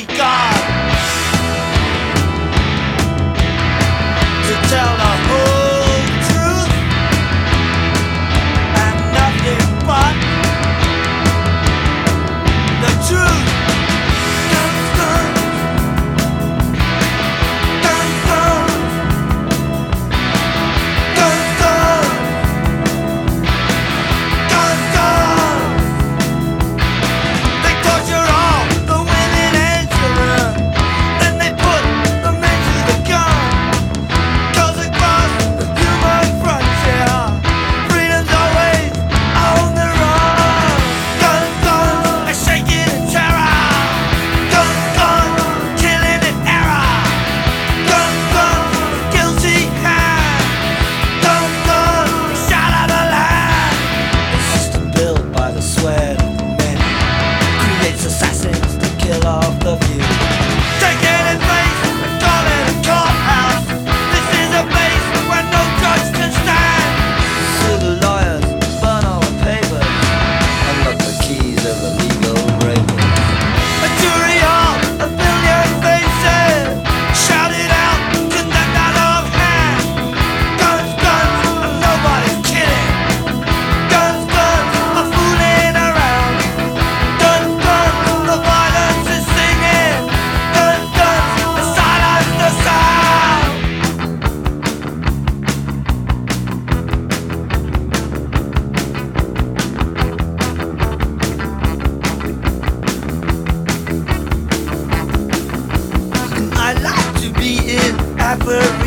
Almighty God to tell the whole truth and nothing but the truth. Guns, guns, guns, guns, guns, guns, guns. They torture all the women and children, then they put the men to the gun. 'Cause across the human frontier, freedom's always on the run. Guns, guns, are shaking in terror. Guns, guns, killing in error. Guns, guns, guilty hand. Guns, guns, shot out of land. The system built by the sweat of the many creates assassins to kill off the few. Take it in place and call it a courthouse. This is a place where no judge can stand. Sue the lawyers, burn all the papers, unlock the keys of the legal breakers. A jury of a billion faces shouted out, condemned out of hand. Guns, guns, and nobody's kidding. Guns, guns, are fooling around. Guns, guns, the violence is singing. Guns, guns, the silence, the sound. I like to be in Africa.